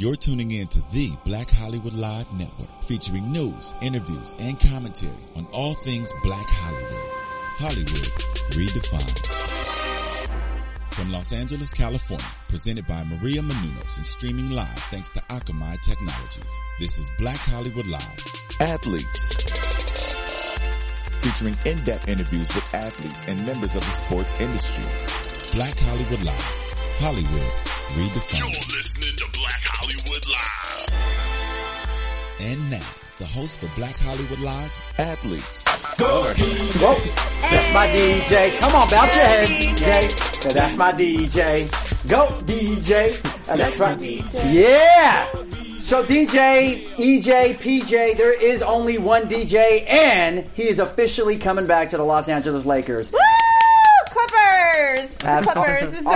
You're tuning in to the Black Hollywood Live Network, featuring news, interviews, and commentary on all things Black Hollywood. Hollywood redefined. From Los Angeles, California, presented by Maria Menounos and streaming live thanks to Akamai Technologies. This is Black Hollywood Live. Athletes. Featuring in-depth interviews with athletes and members of the sports industry. Black Hollywood Live. Hollywood redefined. You're listening to Black Hollywood Live. And now, the host for Black Hollywood Live, Athletes. Go DJ. Whoa, that's my DJ. Come on, bounce your head, DJ. That's my DJ. Go DJ. That's right. DJ. Yeah. So DJ, EJ, PJ, there is only one DJ, and he is officially coming back to the Los Angeles Lakers. Woo! Clippers! Clippers is the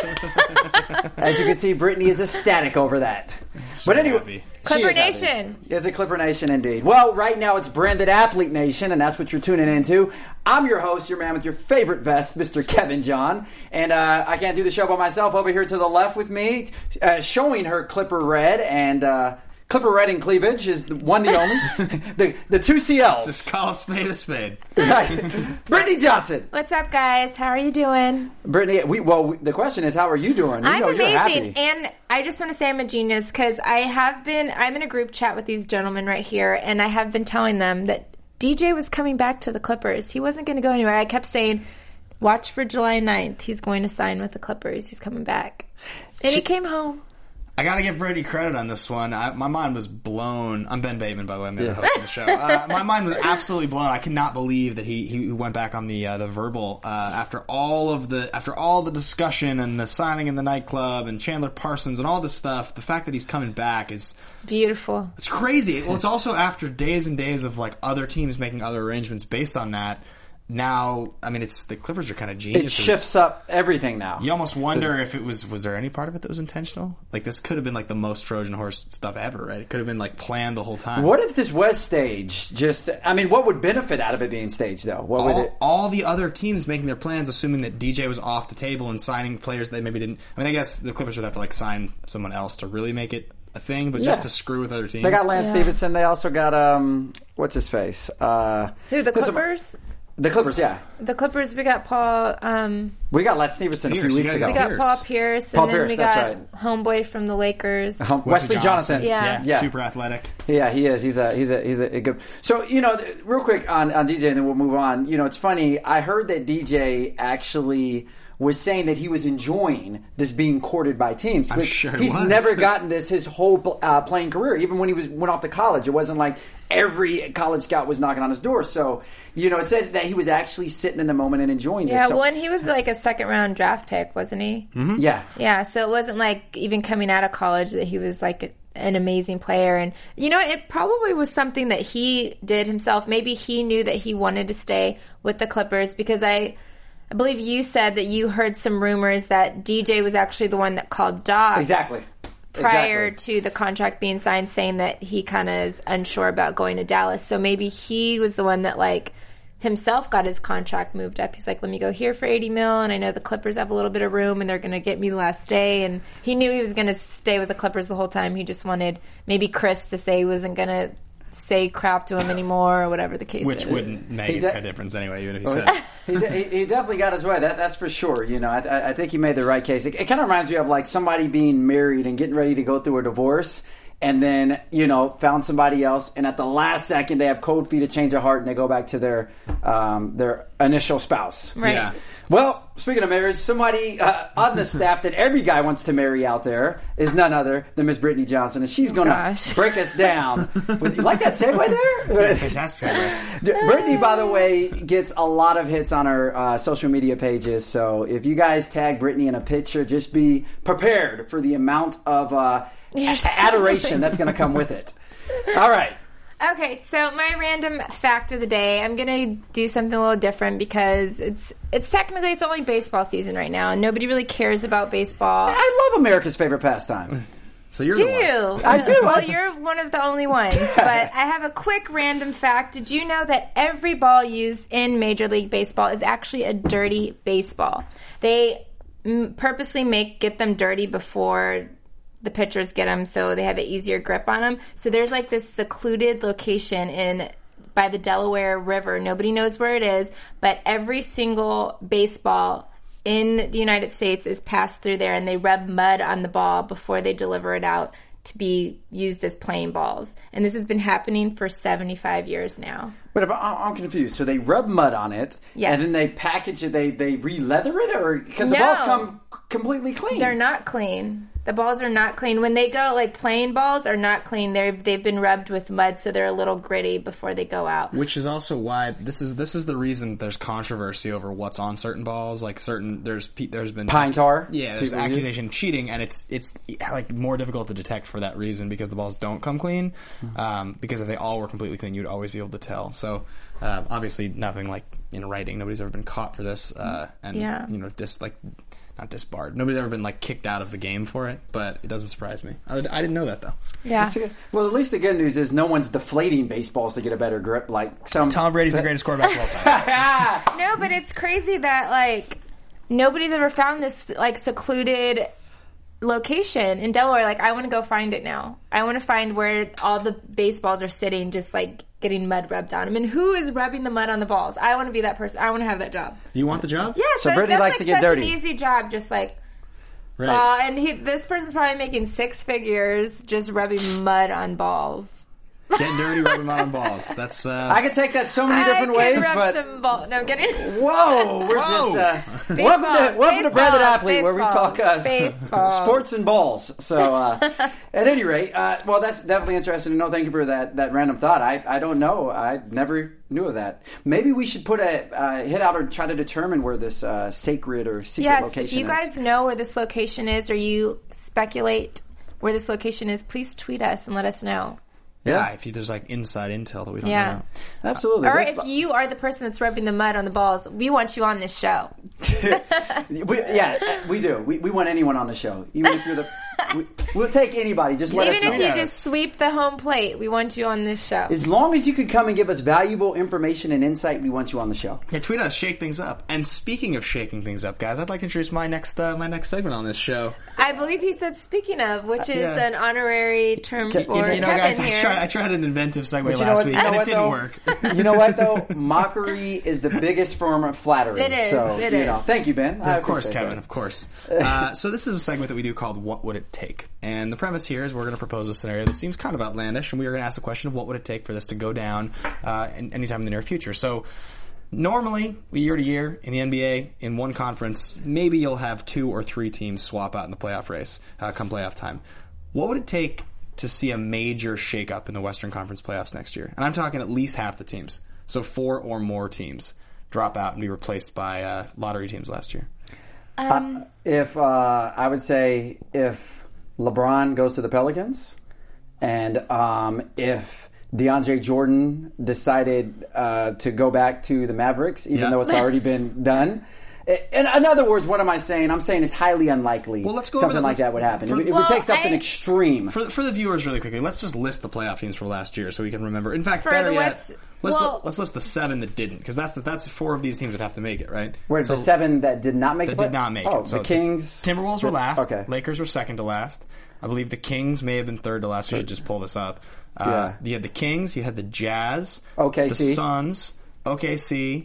word. As you can see, Brittany is ecstatic over that. But anyway, Clipper Nation. Is it Clipper Nation indeed? Well, right now it's branded Athlete Nation, and that's what you're tuning into. I'm your host, your man with your favorite vest, Mr. Kevin John. And I can't do the show by myself. Over here to the left with me, showing her Clipper Red and... Clipper Red and Cleavage is the one, the only. the two CLs. Just call a spade a spade. Right. Brittany Johnson. What's up, guys? How are you doing? Brittany, the question is, how are you doing? I'm amazing. You're happy. And I just want to say I'm a genius because I'm in a group chat with these gentlemen right here, and I have been telling them that DJ was coming back to the Clippers. He wasn't going to go anywhere. I kept saying, watch for July 9th. He's going to sign with the Clippers. He's coming back. And he came home. I gotta give Brady credit on this one. My mind was blown. I'm Ben Bateman, by the way. I'm the host of the show. My mind was absolutely blown. I cannot believe that he went back on the verbal after all the discussion and the signing in the nightclub and Chandler Parsons and all this stuff. The fact that he's coming back is beautiful. It's crazy. Well, it's also after days and days of like other teams making other arrangements based on that. Now, I mean, the Clippers are kind of geniuses. It shifts up everything now. You almost wonder if it was there any part of it that was intentional? Like, this could have been like the most Trojan horse stuff ever, right? It could have been like planned the whole time. What if this was staged? What would benefit out of it being staged, though? All the other teams making their plans, assuming that DJ was off the table and signing players they maybe didn't. I mean, I guess the Clippers would have to like sign someone else to really make it a thing, but just to screw with other teams. They got Lance Stevenson. They also got, what's his face? Who, the Clippers? The Clippers, yeah. The Clippers, we got Paul... we got Lance Stevenson a few weeks ago. We got Paul Pierce, and then we got homeboy from the Lakers. Wesley Johnson. Yeah, super athletic. Yeah, he is. He's a good... So, real quick on DJ, and then we'll move on. It's funny. I heard that DJ actually was saying that he was enjoying this being courted by teams. I'm sure he's never gotten this his whole playing career. Even when he went off to college, it wasn't like every college scout was knocking on his door. So, it said that he was actually sitting in the moment and enjoying this. Yeah, well, and he was like a second-round draft pick, wasn't he? Mm-hmm. Yeah. Yeah, so it wasn't like even coming out of college that he was like an amazing player. And, it probably was something that he did himself. Maybe he knew that he wanted to stay with the Clippers because I believe you said that you heard some rumors that DJ was actually the one that called Doc. Exactly. Prior to the contract being signed, saying that he kind of is unsure about going to Dallas. So maybe he was the one that, like, himself got his contract moved up. He's like, let me go here for $80 million, and I know the Clippers have a little bit of room, and they're going to get me the last day. And he knew he was going to stay with the Clippers the whole time. He just wanted maybe Chris to say he wasn't going to say crap to him anymore or whatever the case is. Which wouldn't make a difference anyway, even if he said it. He definitely got his way. That's for sure. I think he made the right case. It kind of reminds me of like somebody being married and getting ready to go through a divorce, and then found somebody else, and at the last second they have cold feet, a change of heart, and they go back to their initial spouse. Right. Yeah. Well, speaking of marriage, somebody on the staff that every guy wants to marry out there is none other than Miss Brittany Johnson, and she's going to break us down. You like that segue there? Fantastic segue. Brittany, by the way, gets a lot of hits on her social media pages, so if you guys tag Brittany in a picture, just be prepared for the amount of adoration that's going to come with it. All right. Okay, so my random fact of the day, I'm going to do something a little different because it's technically it's only baseball season right now and nobody really cares about baseball. I love America's favorite pastime. So you're the one. I do. Well, you're one of the only ones. But I have a quick random fact. Did you know that every ball used in Major League Baseball is actually a dirty baseball? They purposely get them dirty before the pitchers get them so they have an easier grip on them. So there's like this secluded location by the Delaware River. Nobody knows where it is, but every single baseball in the United States is passed through there, and they rub mud on the ball before they deliver it out to be used as playing balls. And this has been happening for 75 years now. But if I'm confused. So they rub mud on it, Yes. and then they package it, they re-leather it? Or because the No. balls come completely clean. They're not clean. The balls are not clean. When they go, like, playing balls are not clean. They've been rubbed with mud, so they're a little gritty before they go out. Which is also why this is the reason there's controversy over what's on certain balls. Like there's been Pine tar? Yeah, there's People use? accusation of cheating, and it's like more difficult to detect for that reason because the balls don't come clean. Because if they all were completely clean, you'd always be able to tell. So obviously nothing like in writing. Nobody's ever been caught for this, and Yeah. not disbarred. Nobody's ever been like kicked out of the game for it, but it doesn't surprise me. I didn't know that though. Yeah. Well, at least the good news is no one's deflating baseballs to get a better grip like some... Tom Brady's the greatest quarterback of all time. No, but it's crazy that, like, nobody's ever found this, like, secluded location in Delaware. Like, I want to go find it now. I want to find where all the baseballs are sitting, just, like, getting mud rubbed on them. And who is rubbing the mud on the balls? I want to be that person. I want to have that job. Do you want the job? Yes, So Brittany that's likes like to get such dirty. an easy job, just like... Right. and this person's probably making 6 figures just rubbing mud on balls. Getting dirty, rubbing mud on balls. That's I could take that so many different I ways, could rub but... some ball. No, I'm kidding. Whoa, we're Whoa. just Baseballs, welcome to Branded baseballs, Athlete, where we talk baseballs. sports and balls. So, at any rate, well, that's definitely interesting to know. Thank you for that random thought. I don't know. I never knew of that. Maybe we should put a hit out or try to determine where this sacred or secret Yes, location if you is. guys know where this location is, or you speculate where this location is, please tweet us and let us know. yeah. If there's like inside intel that we don't Yeah. know. Absolutely. Or Baseball- if you are the person that's rubbing the mud on the balls, we want you on this show. we do. We want anyone on the show. Even if you're we'll take anybody. Just let us Even know. if you just sweep the home plate, we want you on this show. As long as you can come and give us valuable information and insight, we want you on the show. Yeah, tweet us, shake things up. And speaking of shaking things up, guys, I'd like to introduce my next segment on this show. I believe he said "speaking of," which is Yeah. an honorary term for You know, Kevin guys, here. I tried an inventive segue But you know last what- week, you know and it what, didn't though? work. You know what, though? Mockery is the biggest form of flattery. It is, So, it you is. know, thank you, Ben. I Of course, appreciate Kevin, that. of course. So this is a segment that we do called What Would It Take? And the premise here is we're going to propose a scenario that seems kind of outlandish, and we are going to ask the question of what would it take for this to go down anytime in the near future. So normally, year to year, in the NBA, in one conference, maybe you'll have 2 or 3 teams swap out in the playoff race come playoff time. What would it take to see a major shakeup in the Western Conference playoffs next year? And I'm talking at least half the teams. So 4 or more teams drop out and be replaced by lottery teams last year. If I would say if LeBron goes to the Pelicans, and if DeAndre Jordan decided to go back to the Mavericks, even Yeah. though it's already been done. In other words, what am I saying? I'm saying it's highly unlikely Well, let's go over something like that would happen. If we take something extreme. For the viewers, really quickly, let's just list the playoff teams for last year so we can remember. In fact, For better the yet, West- let's list the 7 that didn't, because that's 4 of these teams would have to make it, right? Wait, So- the 7 that did not make that the did not make oh, it. So the Kings. Timberwolves were last. Okay. Lakers were second to last. I believe the Kings may have been third to last. We should just pull this up. Yeah. You had the Kings. You had the Jazz. OKC. The Suns. OKC.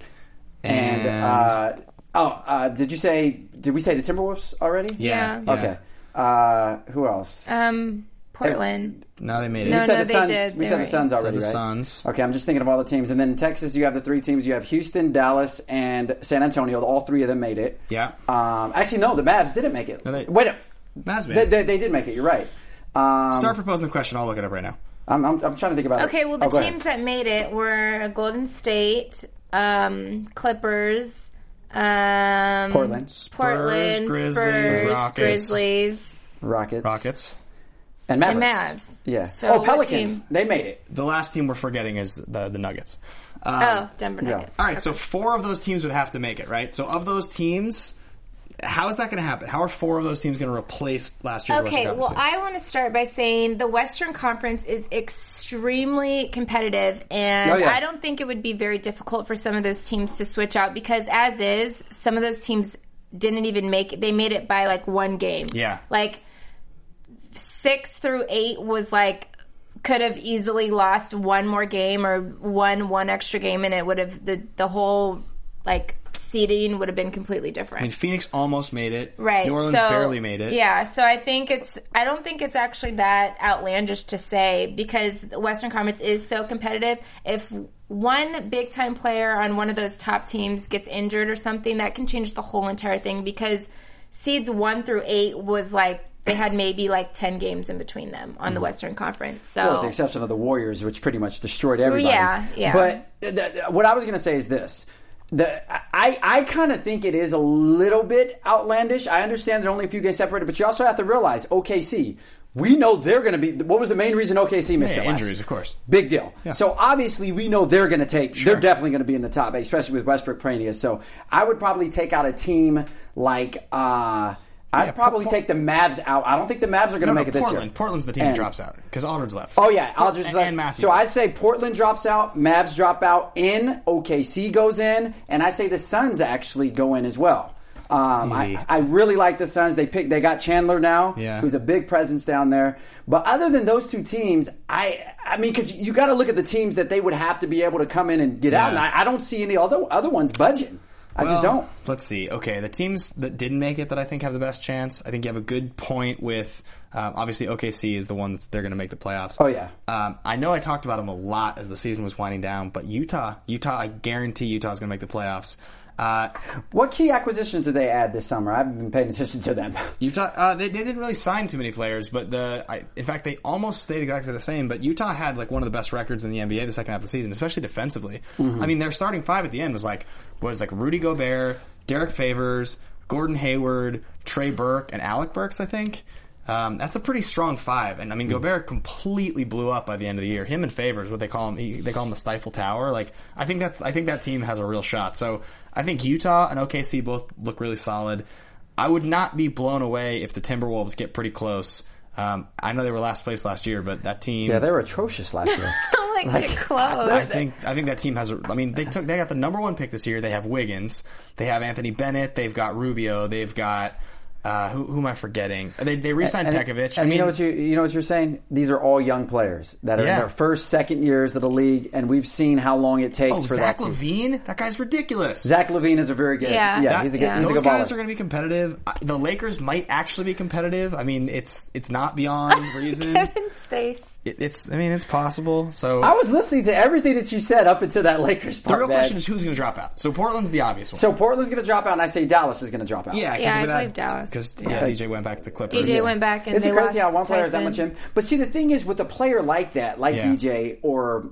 And did we say the Timberwolves already? Yeah. Okay. Who else? Portland. No, they made it. No, we said the they Suns. did. We They said were- the Suns already, the right? Suns. Okay, I'm just thinking of all the teams, and then in Texas you have the 3 teams. You have Houston, Dallas, and San Antonio. All 3 of them made it. Yeah. Actually, no, the Mavs didn't make it. No, they- Wait, Mavs made they it. did make it. You're right. Start proposing the question. I'll look it up right now. I'm trying to think about it. Okay, well, the go ahead. teams that made it were Golden State, Clippers, Portland, Portland, Grizzlies, Spurs, Rockets. Grizzlies, Rockets, and Mavericks. and Mavs. Yeah. So what Pelicans. team? They made it. The last team we're forgetting is the Nuggets. Denver yeah. Nuggets. All right, so 4 of those teams would have to make it, right? So of those teams, how is that going to happen? How are 4 of those teams going to replace last year's Okay, Western well, Conference I want to start by saying the Western Conference is extremely competitive, and Oh, yeah. I don't think it would be very difficult for some of those teams to switch out because, as is, some of those teams didn't even make it. They made it by like 1 game. Yeah. Like, 6 through 8 was like could have easily lost one more game or won one extra game, and it would have the whole like seeding would have been completely different. I mean, Phoenix almost made it. Right. New Orleans barely made it. Yeah, so I don't think it's actually that outlandish to say, because the Western Conference is so competitive. If one big time player on one of those top teams gets injured or something, that can change the whole entire thing, because seeds 1 through 8 was like, they had maybe like 10 games in between them on the Western Conference. So, well, with the exception of the Warriors, which pretty much destroyed everybody. Yeah. But what I was going to say is this. I kind of think it is a little bit outlandish. I understand there are only a few games separated, but you also have to realize OKC, we know they're going to be... What was the main reason OKC missed it last? Injuries, of course. Big deal. Yeah. So obviously we know they're going to take... Sure. They're definitely going to be in the top 8, especially with Westbrook Pranius. So I would probably take out a team like... I'd probably take the Mavs out. I don't think the Mavs are going to make it this year. Portland's the team that drops out because Aldridge left. Oh, yeah. Aldridge left. And Matthews. So I'd say Portland drops out, Mavs drop out in, OKC goes in, and I say the Suns actually go in as well. I really like the Suns. They got Chandler now, who's a big presence down there. But other than those two teams, I mean, because you got to look at the teams that they would have to be able to come in and get out, and I don't see any other ones budging. I just don't. Let's see. Okay, the teams that didn't make it that I think have the best chance, I think you have a good point with, obviously OKC is the one that's they're going to make the playoffs. Oh, yeah. I know I talked about them a lot as the season was winding down, but Utah, I guarantee Utah's going to make the playoffs. What key acquisitions did they add this summer? I haven't been paying attention to them. Utah, they didn't really sign too many players, but in fact, they almost stayed exactly the same. But Utah had like one of the best records in the NBA the second half of the season, especially defensively. Mm-hmm. I mean, their starting 5 at the end was like Rudy Gobert, Derek Favors, Gordon Hayward, Trey Burke, and Alec Burks, I think. That's a pretty strong 5, and I mean Gobert completely blew up by the end of the year. Him and Favors, what they call him, they call him the Stifle Tower. Like I think that team has a real shot. So I think Utah and OKC both look really solid. I would not be blown away if the Timberwolves get pretty close. I know they were last place last year, but that team, they were atrocious last year. Get close. I think that team has. I mean, they got the number 1 pick this year. They have Wiggins. They have Anthony Bennett. They've got Rubio. They've got. Who am I forgetting? They re-signed Pekovic. And you know what you're saying? These are all young players that are in their first, second years of the league, and we've seen how long it takes for Zach that. LaVine? That guy's ridiculous. Zach LaVine is a very good. He's a good. He's a good guys baller. are going to be competitive. The Lakers might actually be competitive. I mean, it's not beyond reason. Kevin's face. It's possible. So I was listening to everything that you said up until that Lakers part. The real question is who's going to drop out. So Portland's the obvious one. So Portland's going to drop out, and I say Dallas is going to drop out. I believe Dallas. Because DJ went back to the Clippers. DJ went back, and it's they crazy how one lost player is that Tyson. much in. But see, the thing is, with a player like that, like DJ, or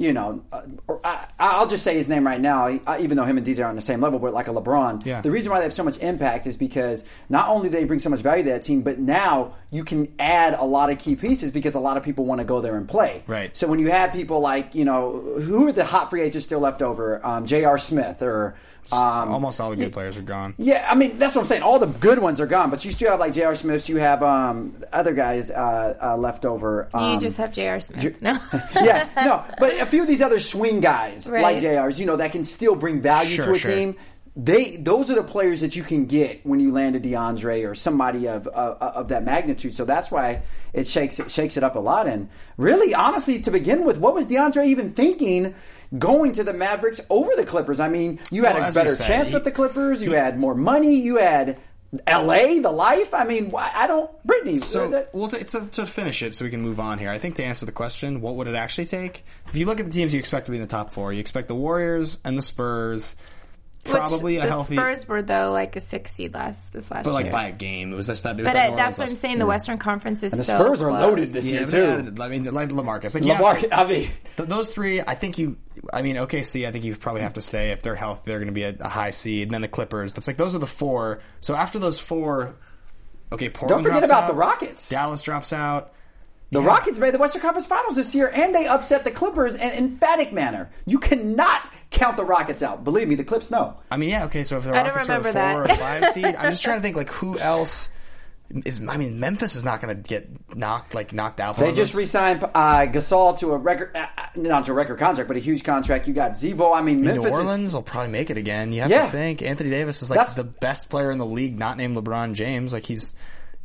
I'll just say his name right now, even though him and DJ are on the same level, but like a LeBron. Yeah. The reason why they have so much impact is because not only do they bring so much value to that team, but now you can add a lot of key pieces because a lot of people want to go there and play. Right. So when you have people like, who are the hot free agents still left over? J.R. Smith or... almost all the good players are gone. Yeah, I mean, that's what I'm saying. All the good ones are gone, but you still have like J.R. Smiths. You have other guys left over. You just have J.R. Smith. No. Yeah, no. But a few of these other swing guys, like J.R.'s, that can still bring value to a team. Those are the players that you can get when you land a DeAndre or somebody of that magnitude. So that's why it shakes it up a lot. And really, honestly, to begin with, what was DeAndre even thinking going to the Mavericks over the Clippers? I mean, you had a better chance with the Clippers. You had more money. You had L.A., the life. I mean, Brittany. So, to finish it so we can move on here, I think to answer the question, what would it actually take? If you look at the teams you expect to be in the top 4, you expect the Warriors and the Spurs. Probably a healthy. The Spurs were though like a 6 seed this last but like year. By a game, it was just that. But that's what I'm saying. The Western Conference is and the so Spurs close. are loaded this year too. I mean, like LaMarcus. I mean, those 3. I think OKC. I think you probably have to say if they're healthy, they're going to be a high seed. And then the Clippers. That's like those are the 4. So after those 4, okay, Portland. Don't forget drops about out, the Rockets. Dallas drops out. The Rockets made the Western Conference Finals this year, and they upset the Clippers in an emphatic manner. You cannot count the Rockets out. Believe me, the Clips know. I mean, okay, so if the Rockets are a 4 or 5 seed, I'm just trying to think, like, who else is... I mean, Memphis is not going to get knocked out. They just re-signed Gasol to a record... not to a record contract, but a huge contract. You got Zebo. I mean, Memphis New Orleans will probably make it again. You have to think. Anthony Davis is, like, the best player in the league, not named LeBron James. Like, he's...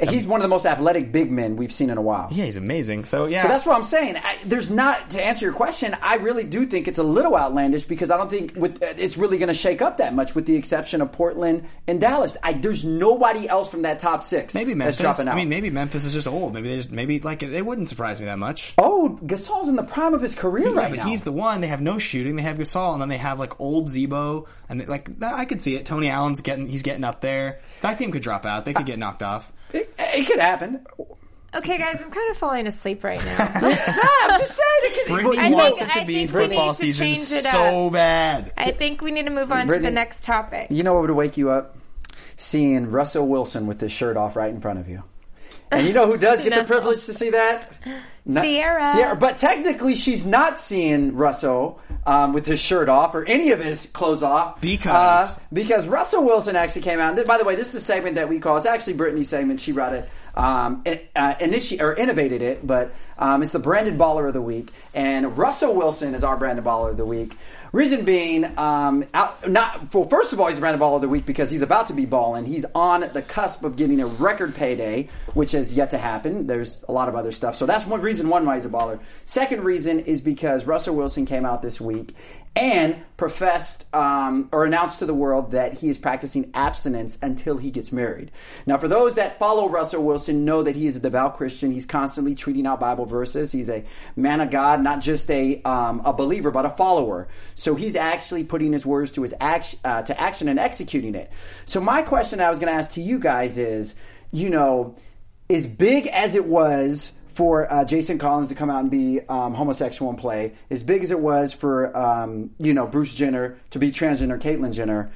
He's one of the most athletic big men we've seen in a while. Yeah, he's amazing. So yeah, So that's what I'm saying. To answer your question, I really do think it's a little outlandish because I don't think it's really going to shake up that much, with the exception of Portland and Dallas. There's nobody else from that top 6. Maybe Memphis. That's dropping out. I mean, maybe Memphis is just old. Maybe it wouldn't surprise me that much. Oh, Gasol's in the prime of his career Yeah, right but now. he's the one. They have no shooting. They have Gasol, and then they have like old Zebo, and I could see it. Tony Allen's getting up there. That team could drop out. They could get knocked off. It could happen. Okay, guys, I'm kind of falling asleep right now. I'm just saying it could. Brittany wants it to I be think we football need to season change it so up. bad. I think we need to move on to Brittany, the next topic. You know what would wake you up? Seeing Russell Wilson with his shirt off right in front of you. And you know who does get the privilege to see that? Sierra. But technically she's not seeing Russell with his shirt off or any of his clothes off. Because Russell Wilson actually came out. And by the way, this is a segment that we call, it's actually Brittany's segment. She brought it, innovated it, but it's the Branded Baller of the Week. And Russell Wilson is our Branded Baller of the Week. Reason being, first of all, he's the Branded Baller of the Week because he's about to be balling. He's on the cusp of getting a record payday, which has yet to happen. There's a lot of other stuff. So that's one reason why he's a baller. Second reason is because Russell Wilson came out this week and professed or announced to the world that he is practicing abstinence until he gets married. Now, for those that follow Russell Wilson, know that he is a devout Christian. He's constantly tweeting out Bible verses. He's a man of God, not just a believer, but a follower. So he's actually putting his words to action and executing it. So my question I was going to ask to you guys is, as big as it was for Jason Collins to come out and be homosexual and play, as big as it was for Bruce Jenner to be transgender, Caitlyn Jenner.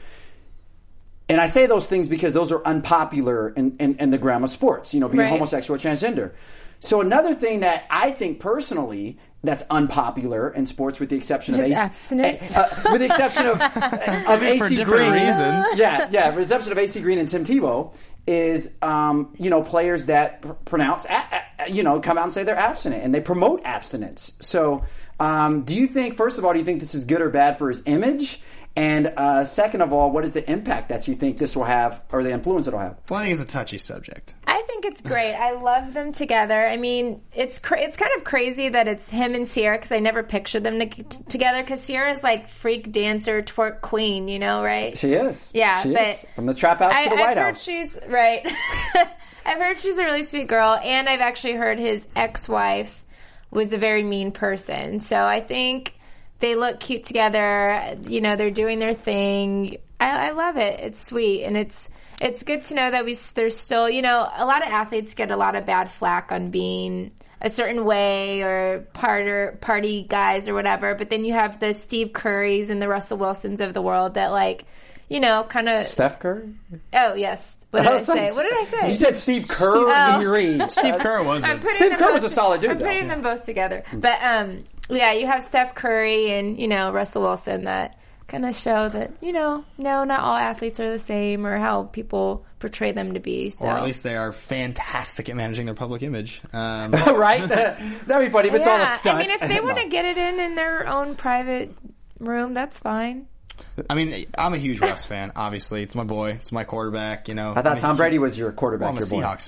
And I say those things because those are unpopular in the realm of sports, being right. homosexual or transgender. So another thing that I think personally that's unpopular in sports, with the exception of abstinence. with the exception of AC for different Green reasons. Yeah, with the exception of AC Green and Tim Tebow, is players that pronounce come out and say they're abstinent and they promote abstinence. So do you think, first of all, this is good or bad for his image? And second of all, what is the impact that you think this will have, or the influence it'll have? Well, I think it's a touchy subject. I think it's great. I love them together. I mean, it's kind of crazy that it's him and Sierra, because I never pictured them together, because Sierra's like freak dancer, twerk queen, right? She is. Yeah, she but is. From the trap house to the White House. She's right. I've heard she's a really sweet girl, and I've actually heard his ex-wife was a very mean person. So I think they look cute together. They're doing their thing. I love it. It's sweet, and it's good to know that there's still, a lot of athletes get a lot of bad flack on being a certain way or party guys or whatever. But then you have the Steve Currys and the Russell Wilsons of the world that kind of Steph Curry. Oh yes. What did I say? You said Steve Curry. Steve Kerr wasn't. Steve Kerr was a solid dude. I'm putting them both together. But yeah, you have Steph Curry and Russell Wilson that kind of show that no, not all athletes are the same, or how people portray them to be. So. Or at least they are fantastic at managing their public image. Right? That'd be funny if it's all a stunt. I mean, if they want to get it in their own private room, that's fine. I mean, I'm a huge Russ fan, obviously. It's my boy. It's my quarterback, I thought Tom Brady was your quarterback. Well, I'm a Seahawks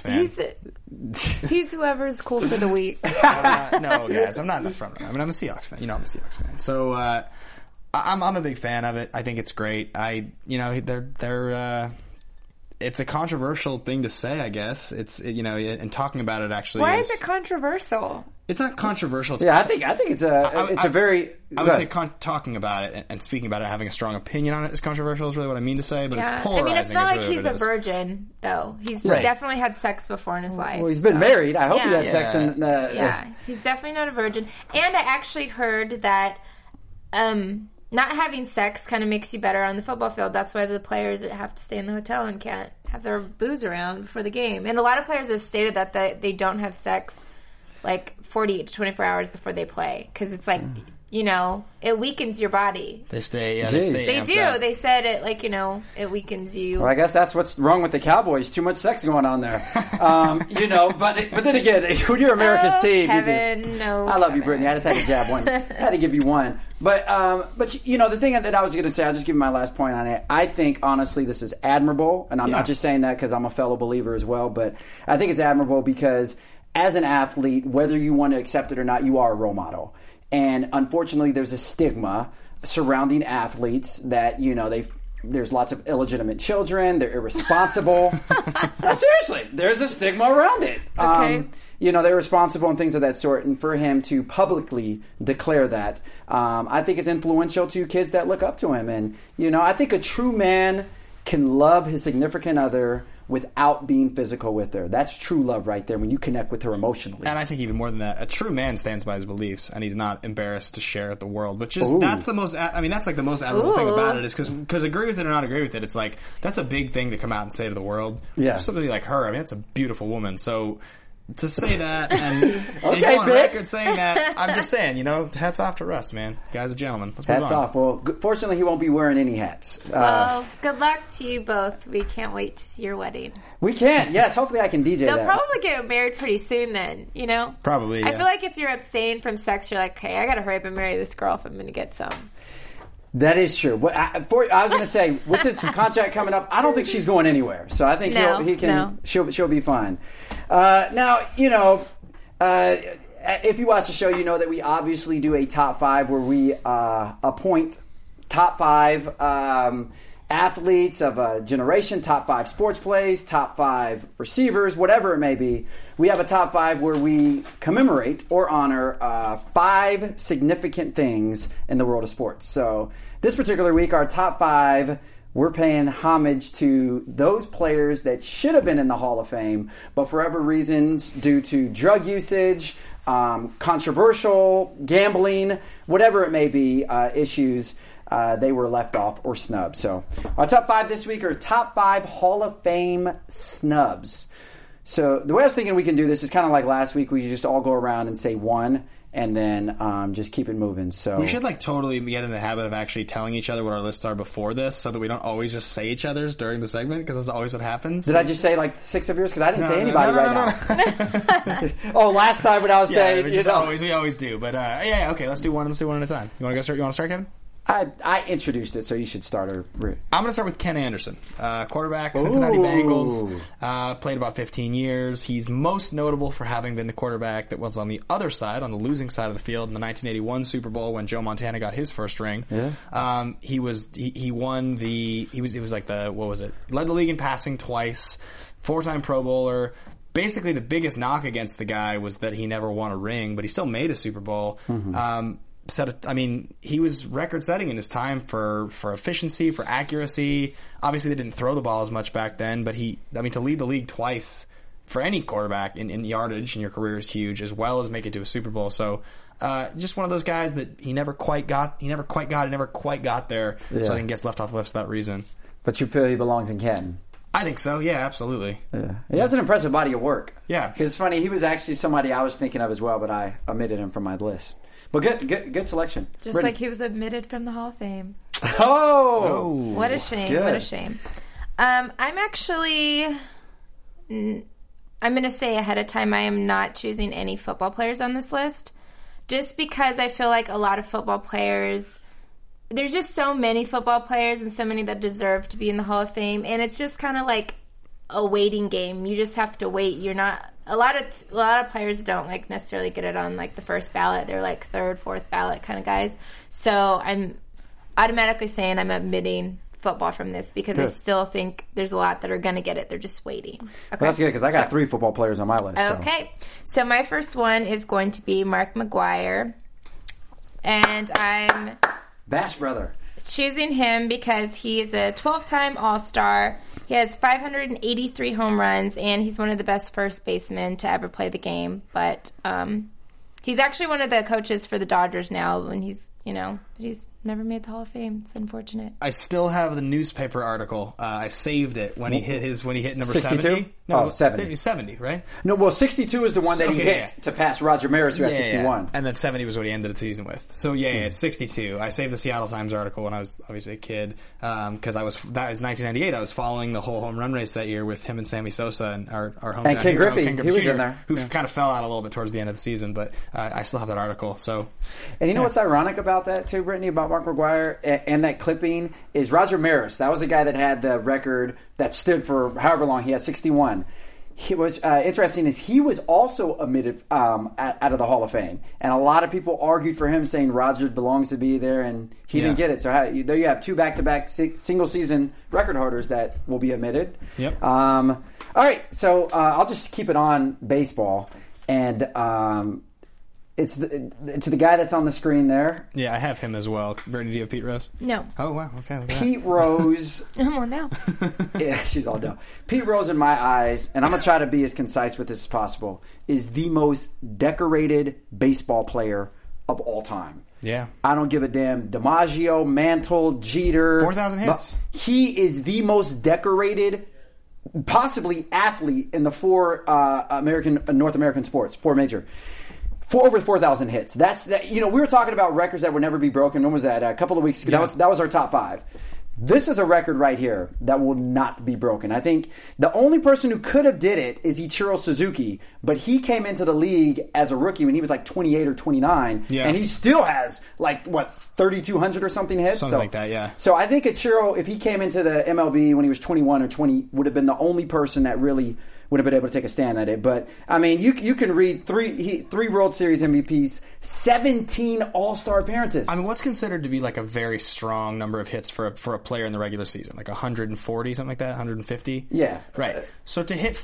fan. He's whoever's cool for the week. No, guys, I'm not in the front runner. I mean, I'm a Seahawks fan. I'm a Seahawks fan. So, I'm a big fan of it. I think it's great. It's a controversial thing to say, I guess. And talking about it actually. Why is it controversial? It's not controversial. I think it's a very. I would say talking about it and speaking about it, having a strong opinion on it is controversial. Is really what I mean to say, but it's polarizing. I mean, it's not like really he's a virgin, though. He's definitely had sex before in his life. Well, he's been married. I hope he had sex. He's definitely not a virgin. And I actually heard that not having sex kind of makes you better on the football field. That's why the players have to stay in the hotel and can't have their booze around before the game. And a lot of players have stated that they don't have sex like 48 to 24 hours before they play, because it's like it weakens your body. They stay. They do. Up. They said it it weakens you. Well, I guess that's what's wrong with the Cowboys. Too much sex going on there. But then again, when you're America's team, Kevin, I love you, Brittany. I just had to jab one. I had to give you one. But the thing that I was going to say, I'll just give you my last point on it. I think, honestly, this is admirable. And I'm not just saying that because I'm a fellow believer as well. But I think it's admirable because as an athlete, whether you want to accept it or not, you are a role model. And unfortunately, there's a stigma surrounding athletes that, there's lots of illegitimate children. They're irresponsible. No, seriously, there's a stigma around it. Okay. They're responsible and things of that sort. And for him to publicly declare that, I think is influential to kids that look up to him. And, I think a true man can love his significant other without being physical with her. That's true love right there when you connect with her emotionally. And I think even more than that, a true man stands by his beliefs and he's not embarrassed to share with the world, which is, that's the most, that's like the most admirable thing about it is because agree with it or not agree with it, it's like, that's a big thing to come out and say to the world. Yeah. Somebody like her, that's a beautiful woman. So to say that and, okay, go on record saying that, I'm just saying, hats off to Russ, man. Guy's a gentleman. Let's move on. Hats off. Well, fortunately, he won't be wearing any hats. Well, good luck to you both. We can't wait to see your wedding. We can. Yes, hopefully I can DJ They'll that. probably get married pretty soon then, Probably, yeah. I feel like if you're abstaining from sex, you're like, okay, I gotta hurry up and marry this girl if I'm going to get some. That is true. I was going to say, with this contract coming up, I don't think she's going anywhere. So I think she'll be fine. Now, if you watch the show, you know that we obviously do a top 5 where we appoint top 5 athletes of a generation, top 5 sports plays, top 5 receivers, whatever it may be. We have a top 5 where we commemorate or honor 5 significant things in the world of sports. So this particular week, our top 5, we're paying homage to those players that should have been in the Hall of Fame, but for whatever reasons, due to drug usage, controversial, gambling, whatever it may be, issues, they were left off or snubbed. So our top 5 this week are top 5 Hall of Fame snubs. So the way I was thinking we can do this is kind of like last week. We just all go around and say one, and then just keep it moving. So we should totally get in the habit of actually telling each other what our lists are before this, so that we don't always just say each other's during the segment, because that's always what happens. Did I just say 6 of yours? Because I didn't say anybody now. Oh, last time when I was saying, we always do. But okay, let's do one. Let's do one at a time. You want to go start? You want to start, Kevin? I introduced it, so you should start. I'm going to start with Ken Anderson, quarterback, Cincinnati Bengals, played about 15 years. He's most notable for having been the quarterback that was on the other side, on the losing side of the field in the 1981 Super Bowl when Joe Montana got his first ring. Yeah. He was led the league in passing twice, 4-time Pro Bowler. Basically, the biggest knock against the guy was that he never won a ring, but he still made a Super Bowl. Mm-hmm. He was record-setting in his time for efficiency, for accuracy. Obviously, they didn't throw the ball as much back then, but to lead the league twice for any quarterback in yardage in your career is huge, as well as make it to a Super Bowl. So, just one of those guys that he never quite got there. Yeah. So I think gets left off the list for that reason. But you feel he belongs in Canton? I think so. Yeah, absolutely. Yeah. He has an impressive body of work. Yeah. Because it's funny, he was actually somebody I was thinking of as well, but I omitted him from my list. But good selection. Just Brittany. Like he was omitted from the Hall of Fame. Oh! What a shame. Good. What a shame. I'm going to say ahead of time I am not choosing any football players on this list. Just because I feel like a lot of football players, there's just so many football players and so many that deserve to be in the Hall of Fame. And it's just kind of like a waiting game. You just have to wait. You're not... A lot of players don't necessarily get it on the first ballot. They're third, fourth ballot kind of guys. So I'm automatically saying I'm omitting football from this because good. I still think there's a lot that are going to get it. They're just waiting. Okay? Well, that's good because I got 3 football players on my list. Okay. So my first one is going to be Mark McGwire. And I'm... Bash brother. Choosing him because he is a 12-time All-Star. He has 583 home runs, and he's one of the best first basemen to ever play the game. But he's actually one of the coaches for the Dodgers now, and he's, But he's never made the Hall of Fame. It's unfortunate. I still have the newspaper article. I saved it when he hit number 62? 70. No, 70. 70, right? No, well, 62 is the one that he hit to pass Roger Maris, who had 61. Yeah. And then 70 was what he ended the season with. So it's 62. I saved the Seattle Times article when I was obviously a kid because that was 1998. I was following the whole home run race that year with him and Sammy Sosa and our hometown and Ken hero, Griffey. Ken He was Jr., in there. who kind of fell out a little bit towards the end of the season, but I still have that article. So, and you know what's ironic about that too, Brittany, about Mark McGwire and that clipping is Roger Maris. That was the guy that had the record that stood for however long. He had 61. He was interesting is he was also omitted out of the Hall of Fame, and a lot of people argued for him, saying Roger belongs to be there, and he didn't get it. So there you have two back-to-back single season record holders that will be omitted. Yep. All right, so I'll just keep it on baseball, and it's the guy that's on the screen there. Yeah, I have him as well. Brittany, do you have Pete Rose? No. Oh, wow. Okay. Pete Rose. I'm on now. Yeah, she's all done. Pete Rose, in my eyes, and I'm going to try to be as concise with this as possible, is the most decorated baseball player of all time. Yeah. I don't give a damn. DiMaggio, Mantle, Jeter. 4,000 hits. He is the most decorated, possibly athlete in the North American sports, four major. For over 4,000 hits. That's that. You know, we were talking about records that would never be broken. When was that? A couple of weeks ago. Yeah. That was our top 5. This is a record right here that will not be broken. I think the only person who could have did it is Ichiro Suzuki, but he came into the league as a rookie when he was like 28 or 29, and he still has like 3,200 or something hits, something like that. Yeah. So I think Ichiro, if he came into the MLB when he was 21 or 20, would have been the only person that really would have been able to take a stand at it. But I mean, you can read three World Series MVPs, 17 All-Star appearances. I mean, what's considered to be like a very strong number of hits for a player in the regular season, like 140, something like that, 150. Yeah, right. So to hit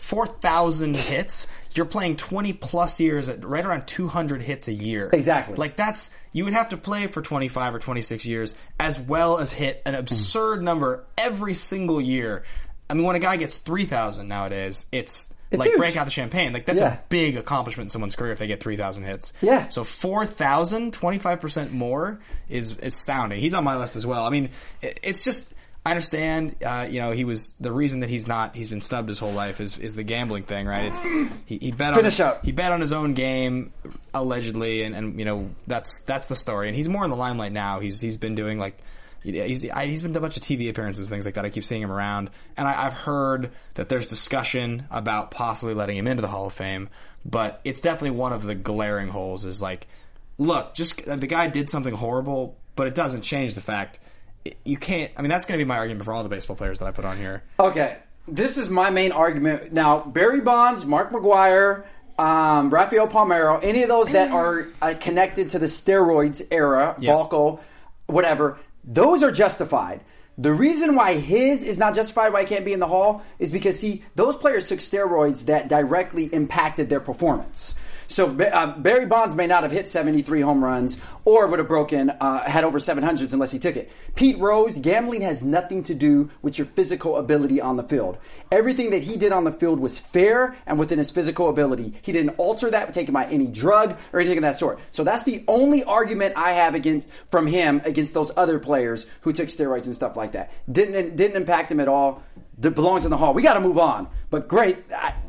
4,000 hits, you're playing 20 plus years at right around 200 hits a year. Exactly. Like you would have to play for 25 or 26 years as well as hit an absurd number every single year. I mean, when a guy gets 3,000 nowadays, it's like huge. break out the champagne. Like that's a big accomplishment in someone's career if they get 3,000 hits. Yeah. So 4,000, 25% more is astounding. He's on my list as well. I mean, it's just I understand. He was the reason that he's been snubbed his whole life is the gambling thing, right? It's he bet on his own game allegedly, and that's the story. And he's more in the limelight now. He's been doing like. He's been to a bunch of TV appearances, things like that. I keep seeing him around. And I've heard that there's discussion about possibly letting him into the Hall of Fame. But it's definitely one of the glaring holes is like, look, just the guy did something horrible, but it doesn't change the fact you can't. I mean, that's going to be my argument for all the baseball players that I put on here. Okay. This is my main argument. Now, Barry Bonds, Mark McGwire, Rafael Palmeiro, any of those that are connected to the steroids era, Balco, whatever, those are justified. The reason why his is not justified, why he can't be in the Hall, is because, those players took steroids that directly impacted their performance. So Barry Bonds may not have hit 73 home runs or would have had over 700s unless he took it. Pete Rose, gambling has nothing to do with your physical ability on the field. Everything that he did on the field was fair and within his physical ability. He didn't alter that taken by any drug or anything of that sort. So that's the only argument I have from him against those other players who took steroids and stuff like that. Didn't impact him at all. Belongs in the Hall. We got to move on. But great.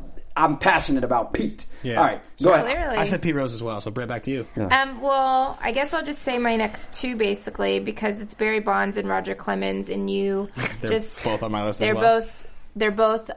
I'm passionate about Pete. Yeah. All right, go ahead. Clearly. I said Pete Rose as well, so Brett, back to you. Yeah. Well, I guess I'll just say my next two basically because it's Barry Bonds and Roger Clemens, and you they're both on my list as well. They're both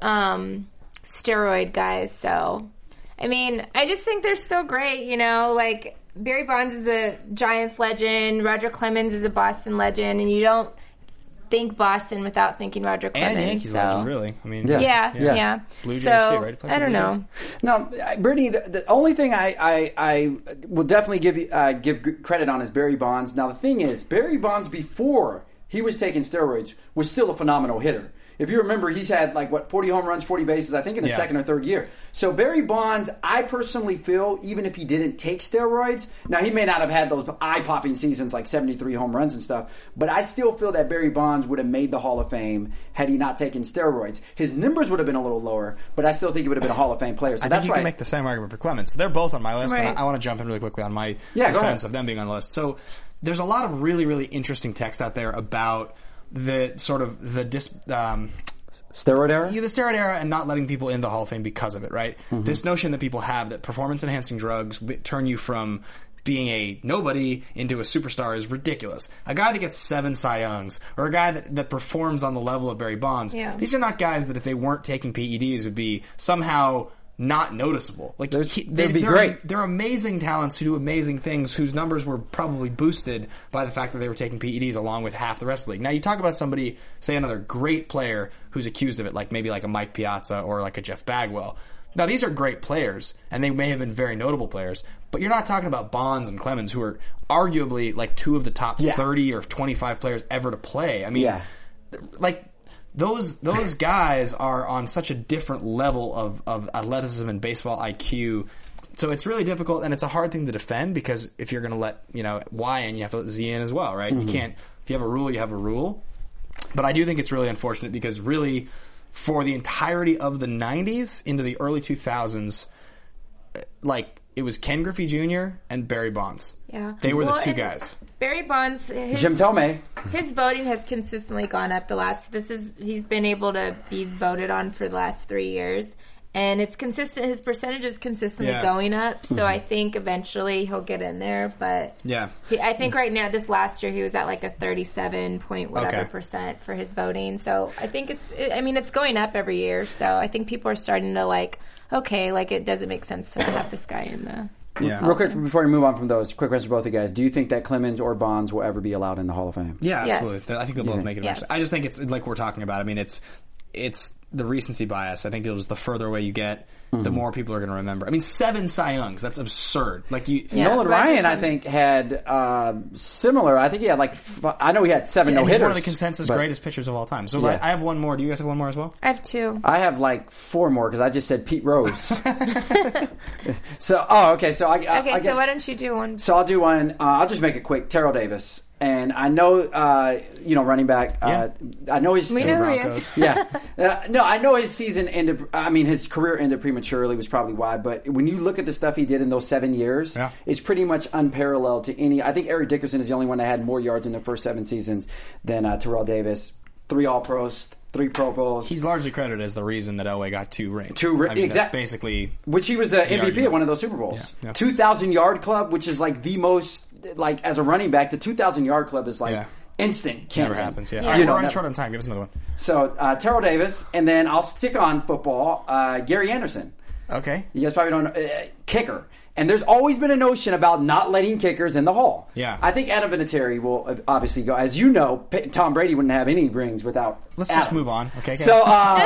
steroid guys, so I mean, I just think they're still great. Like Barry Bonds is a Giants legend, Roger Clemens is a Boston legend, and you don't think Boston without thinking Roger Clemens. And Yankees legend, really. I mean, yeah. Blue Jays too, right? I don't know. No, Brittany, the only thing I will definitely give credit on is Barry Bonds. Now, the thing is, Barry Bonds, before he was taking steroids, was still a phenomenal hitter. If you remember, he's had 40 home runs, 40 bases, I think in his second or third year. So Barry Bonds, I personally feel, even if he didn't take steroids, now he may not have had those eye-popping seasons like 73 home runs and stuff, but I still feel that Barry Bonds would have made the Hall of Fame had he not taken steroids. His numbers would have been a little lower, but I still think he would have been a Hall of Fame player. So I think you can make the same argument for Clemens. So they're both on my list, and I want to jump in really quickly on my defense of them being on the list. So there's a lot of really, really interesting text out there about the sort of the steroid era? the steroid era and not letting people in the Hall of Fame because of it, right? Mm-hmm. This notion that people have that performance-enhancing drugs turn you from being a nobody into a superstar is ridiculous. A guy that gets 7 Cy Youngs, or a guy that performs on the level of Barry Bonds, these are not guys that if they weren't taking PEDs would be somehow not noticeable. Like they'd be great. They're amazing talents who do amazing things, whose numbers were probably boosted by the fact that they were taking PEDs along with half the rest of the league. Now you talk about somebody, say another great player who's accused of it, like maybe like a Mike Piazza or like a Jeff Bagwell. Now, these are great players, and they may have been very notable players, but you're not talking about Bonds and Clemens, who are arguably like 2 of the top 30 or 25 players ever to play. I mean, like, those guys are on such a different level of athleticism and baseball IQ. So it's really difficult, and it's a hard thing to defend, because if you're going to let, Y in, you have to let Z in as well, right? You can't, if you have a rule, you have a rule. But I do think it's really unfortunate, because really, for the entirety of the 90s into the early 2000s, like, it was Ken Griffey Jr. and Barry Bonds. Yeah. They were the 2 guys. Barry Bonds, Jim Thome. His voting has consistently gone up he's been able to be voted on for the last 3 years. And it's consistent. His percentage is consistently going up. So I think eventually he'll get in there. But I think right now, this last year, he was at like a 37 point whatever percent for his voting. So I think it's going up every year. So I think people are starting to it doesn't make sense to have this guy in the. Yeah. Real quick, before we move on from those, quick question for both of you guys. Do you think that Clemens or Bonds will ever be allowed in the Hall of Fame? Yeah, absolutely. Yes. I think they'll both make it eventually. Yes. I just think it's like we're talking about. I mean, it's the recency bias. I think the further away you get, the more people are going to remember. I mean, 7 Cy Youngs. That's absurd. Like Nolan Ryan, I think, had similar. I think he had I know he had 7 no-hitters. He's one of the consensus greatest pitchers of all time. So I have one more. Do you guys have one more as well? I have 2. I have 4 more because I just said Pete Rose. So okay. So I guess, so why don't you do one? So I'll do one. I'll just make it quick. Terrell Davis. And I know, running back. I know he's. We know who he is. No, I know his season ended. I mean, his career ended prematurely, was probably why. But when you look at the stuff he did in those 7 years, it's pretty much unparalleled to any. I think Eric Dickerson is the only one that had more yards in the first 7 seasons than Terrell Davis. 3 All-Pros, 3 Pro Bowls. He's largely credited as the reason that Elway got 2 rings. Exactly. That's basically. Which he was the MVP argument. at one of those Super Bowls. 2,000-yard club, which is the most. As a running back, the 2,000-yard club is instant. Never happens. We're running short on time. Give us another one. So Terrell Davis, and then I'll stick on football. Gary Anderson. Okay. You guys probably don't know. Kicker. And there's always been a notion about not letting kickers in the Hall. Yeah. I think Adam Vinatieri will obviously go. As you know, Tom Brady wouldn't have any rings without Let's Adam. just move on. Okay. So,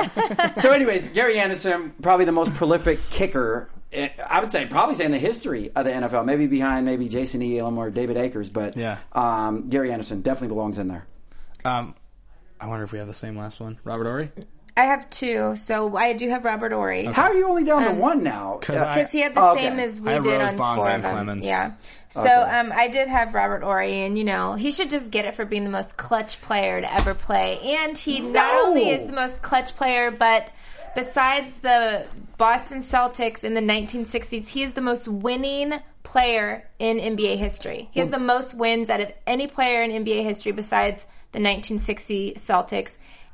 anyways, Gary Anderson, probably the most prolific kicker. I would probably say in the history of the NFL, maybe behind Jason Elam or David Akers, but Gary Anderson definitely belongs in there. I wonder if we have the same last one. Robert Horry? I have 2, so I do have Robert Horry. Okay. How are you only down to 1 now? Because he had the same as we did Rose, on Bonds, 4 and of them. Clemens. Yeah. So I did have Robert Horry, and he should just get it for being the most clutch player to ever play. And he not only is the most clutch player, but besides the Boston Celtics in the 1960s, he is the most winning player in NBA history. He has the most wins out of any player in NBA history besides the 1960 Celtics.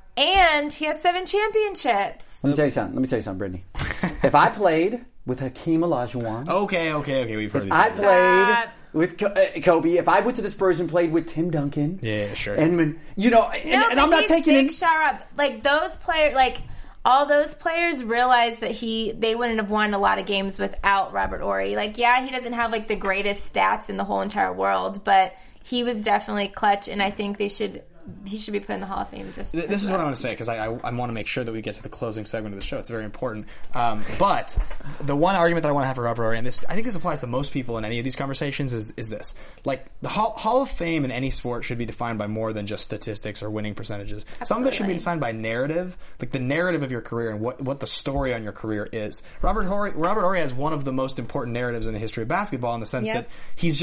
And he has 7 championships. Let me tell you something, Brittany. If I played with Hakeem Olajuwon... Okay, we've heard these. I played with Kobe. If I went to the Spurs and played with Tim Duncan... Yeah, sure. And I'm not taking... Big shout out. Those players... all those players realize that they wouldn't have won a lot of games without Robert Horry. He doesn't have the greatest stats in the whole entire world, but he was definitely clutch, and I think he should be put in the Hall of Fame. This is what I want to say, because I want to make sure that we get to the closing segment of the show. It's very important. But the one argument that I want to have for Robert Horry, and I think this applies to most people in any of these conversations, is this. The Hall of Fame in any sport should be defined by more than just statistics or winning percentages. Absolutely. Some of it should be defined by narrative, the narrative of your career and what the story on your career is. Robert Horry has one of the most important narratives in the history of basketball, in the sense that he's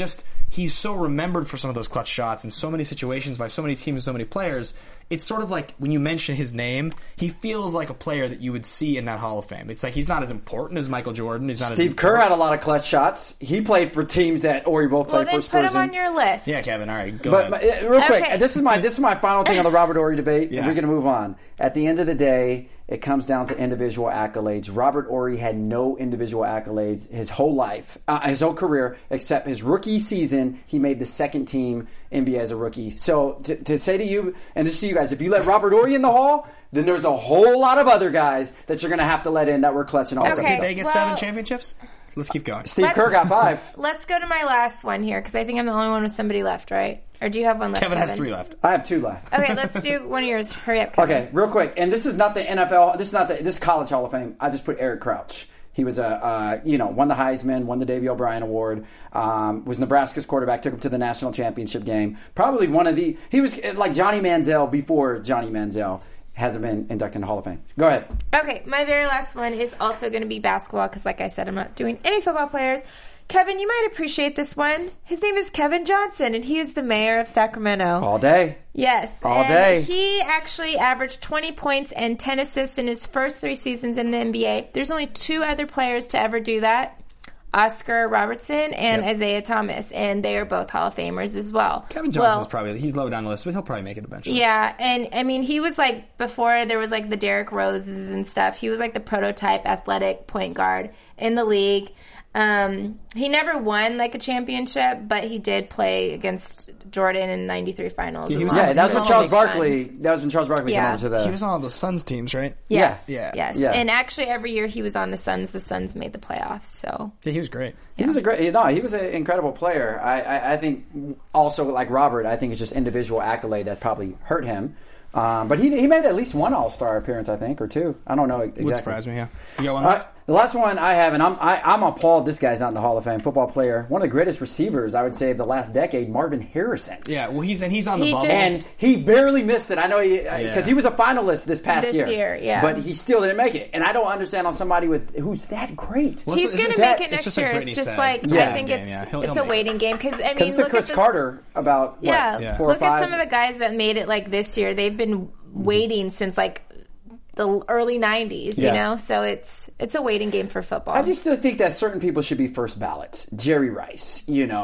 he's so remembered for some of those clutch shots in so many situations by so many teams, so many players. It's sort of like when you mention his name, he feels like a player that you would see in that Hall of Fame. It's like he's not as important as Michael Jordan. He's not Steve Kerr had a lot of clutch shots. He played for teams that Ori both played for Spurs. Well, then put him on your list. Yeah, Kevin. All right, go ahead. But real quick, Okay. this is my final thing on the Robert Horry debate. Yeah. We're going to move on. At the end of the day, it comes down to individual accolades. Robert Horry had no individual accolades his whole life, his whole career, except his rookie season. He made the second team NBA as a rookie. So to say to you, and this to you guys, if you let Robert Horry in the Hall, then there's a whole lot of other guys that you're going to have to let in that were clutching all Okay. Did they get 7 championships? Let's keep going. Steve Kerr got 5. Let's go to my last one here because I think I'm the only one with somebody left, right? Or do you have one left? Kevin has 3 left. I have 2 left. Okay, let's do one of yours. Hurry up, Kevin. Okay, real quick, and this is not the NFL. This is College Hall of Fame. I just put Eric Crouch. He was won the Heisman, won the Davey O'Brien Award, was Nebraska's quarterback, took him to the national championship game. Probably he was like Johnny Manziel before Johnny Manziel hasn't been inducted in the Hall of Fame. Go ahead. Okay, my very last one is also going to be basketball because, like I said, I'm not doing any football players. Kevin, you might appreciate this one. His name is Kevin Johnson, and he is the mayor of Sacramento. All day. Yes. All and day. He actually averaged 20 points and 10 assists in his first 3 seasons in the NBA. There's only 2 other players to ever do that. Oscar Robertson and Isaiah Thomas, and they are both Hall of Famers as well. Kevin Johnson's he's low down the list, but he'll probably make it eventually. Yeah, and I mean, he was like, before there was like the Derrick Roses and stuff, he was like the prototype athletic point guard in the league. He never won like a championship, but he did play against Jordan in '93 finals. Yeah, he was- Yeah, that was when Charles Suns. Barkley. That was when Charles Barkley came Yeah. over to the. He was on all the Suns teams, right? Yes, Yeah. yes. Yeah. And actually, every year he was on the Suns made the playoffs. So Yeah, he was great. He was he was an incredible player. I think also like Robert, I think it's just individual accolade that probably hurt him. But he made at least 1 All-Star appearance, I think, or 2. I don't know exactly. Would surprise me, yeah. You got one left? The last one I have, and I'm appalled this guy's not in the Hall of Fame. Football player, one of the greatest receivers, I would say, of the last decade, Marvin Harrison. Yeah, well, he's on the He bubble. just- And he barely missed it. I know because he was a finalist this past This year, yeah. But he still didn't make it. And I don't understand on somebody who's that great. Well, he's it's going to just- make it it's next just like year. Brittany It's just said. like It's a I waiting think game, yeah. He'll it's a make it. waiting game because I mean, Because it's a look Chris at Carter about Yeah, 4 or look 5. at some of the guys that made it like this year. They've been waiting since like the early '90s, Yeah. you know. So it's a waiting game for football. I just still think that certain people should be first ballots. Jerry Rice,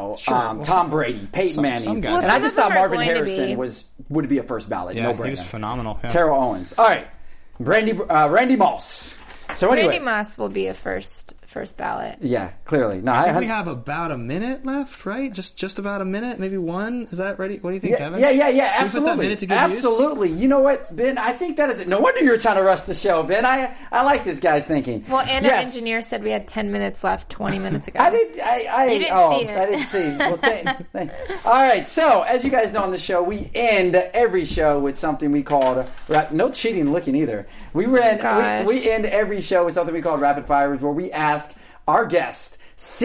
Tom Brady, Peyton Manning. some guys- and I Well, just some of thought them are Marvin going to Harrison be. would be a first ballot. Yeah, No he brainer. was phenomenal. Yeah. Terrell Owens. All right. Randy Moss. So anyway. Randy Moss will be a first ballot. Yeah, clearly. No, I think we have about a minute left, right? Just about a minute, maybe 1. Is that ready? What do you think, Yeah, Kevin? yeah, Should we absolutely. put that minute to good use? Absolutely. You know what, Ben? I think that is it. No wonder you're trying to rush the show, Ben. I like this guy's thinking. Well, and Yes. our engineer said we had 10 minutes left 20 minutes ago. I didn't You didn't see it. I didn't see. Well, all right. So, as you guys know on the show, we end every show with something we called no cheating looking either. We end every show with something we called rapid fires, where we ask our guest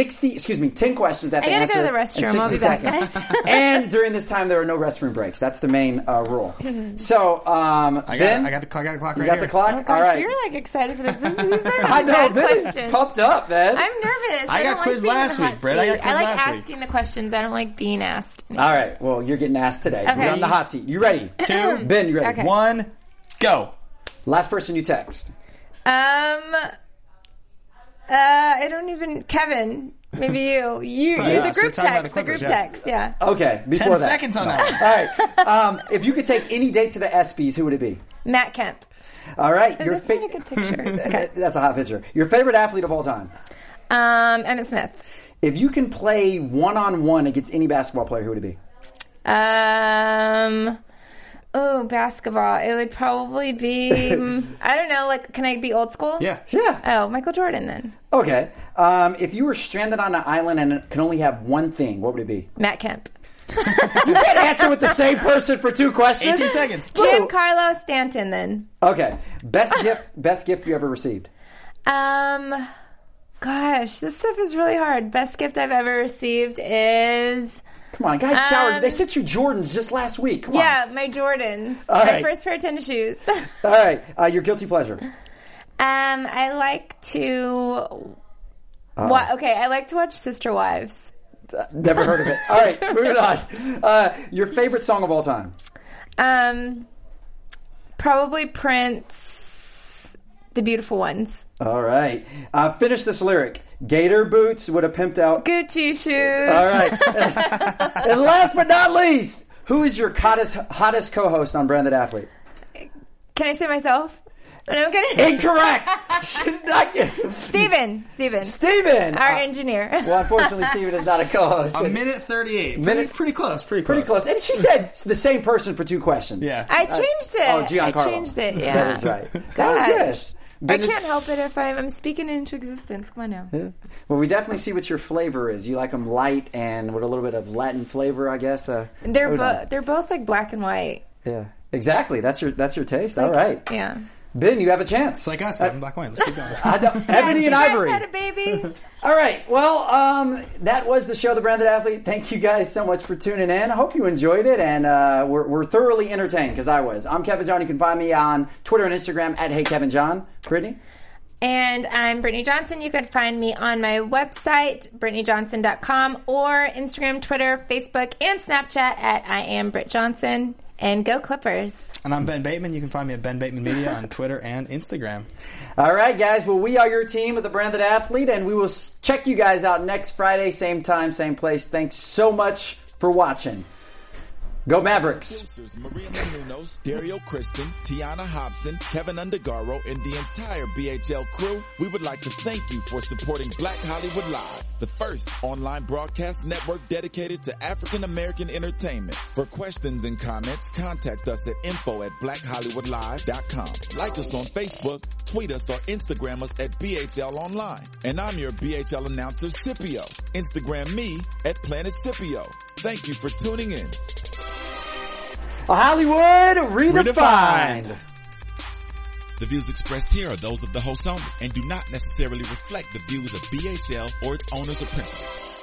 10 questions that they I gotta answer go to the restroom. in I'll 60 be back, seconds. guys. And during this time, there are no restroom breaks. That's the main rule. So, Ben, I got the clock right you got here. the clock. Oh, gosh, all right. you're like excited for this. These are I know. bad Ben is questions. pumped up, man. I'm nervous. I got don't quizzed being in the last hot week, Brett. I got seat. quizzed I like last week. asking the questions. I don't like being asked. All right. Well, you're getting asked today. Okay. You're on the hot seat. You ready? 2, Ben, you ready? Okay. 1, go. Last person you text. I don't even. Kevin, maybe you. You're the us. We're group talking about text. the The group Clippers, yeah. text. Yeah. Okay. Before 10 that. seconds on that. All right. If you could take any date to the ESPYs, who would it be? Matt Kemp. All right. That's not a good picture. Okay. That's a hot picture. Your favorite athlete of all time? Emmitt Smith. If you can play one-on-one against any basketball player, who would it be? Oh, basketball. It would probably be. I don't know. Like, can I be old school? Yeah. Yeah. Oh, Michael Jordan then. Okay. If you were stranded on an island and can only have one thing, what would it be? Matt Kemp. You can't answer with the same person for 2 questions. 18 seconds. Giancarlo Stanton then. Okay. Best gift you ever received? Gosh, this stuff is really hard. Best gift I've ever received is. Come on, guys, showered. They sent you Jordans just last week. Come on. Yeah, my Jordans. All My right. first pair of tennis shoes. All right. Your guilty pleasure. I like to. Uh-oh. Okay, I like to watch Sister Wives. Never heard of it. All right, moving on. Your favorite song of all time? Probably Prince, The Beautiful Ones. All right. Finish this lyric. Gator boots would have pimped out. Gucci shoes. All right. And last but not least, who is your hottest co-host on Branded Athlete? Can I say myself? No, I'm kidding. Incorrect. Steven. Our engineer. Well, unfortunately, Steven is not a co-host. A minute 38. Pretty close. Pretty close. And she said the same person for 2 questions. Yeah. I changed it. Oh, Giancarlo. I changed it, yeah. That is right. That was good. I can't help it if I'm speaking it into existence. Come on now. Yeah. Well, we definitely see what your flavor is. You like them light and with a little bit of Latin flavor, I guess. They're both like black and white. Yeah, exactly. That's your taste. Like, all right. Yeah. Ben, you have a chance. It's like us, black and white. Let's keep going. Ebony and Ivory. You guys had a baby. All right. Well, that was the show, The Branded Athlete. Thank you guys so much for tuning in. I hope you enjoyed it, and we're thoroughly entertained, because I was. I'm Kevin John. You can find me on Twitter and Instagram at HeyKevinJohn. Brittany? And I'm Brittany Johnson. You can find me on my website, BrittanyJohnson.com, or Instagram, Twitter, Facebook, and Snapchat at I am Britt Johnson. And go Clippers. And I'm Ben Bateman. You can find me at Ben Bateman Media on Twitter and Instagram. All right, guys. Well, we are your team of The Branded Athlete, and we will check you guys out next Friday, same time, same place. Thanks so much for watching. Go Mavericks. Producers Maria Menounos, Dario Kristen, Tiana Hobson, Kevin Undergaro, and the entire BHL crew, we would like to thank you for supporting Black Hollywood Live, the first online broadcast network dedicated to African American entertainment. For questions and comments, contact us at info@blackhollywoodlive.com. Like us on Facebook, tweet us, or Instagram us at BHL Online. And I'm your BHL announcer, Scipio. Instagram me at Planet Scipio. Thank you for tuning in. Hollywood Redefined. The views expressed here are those of the host only and do not necessarily reflect the views of BHL or its owners or principals.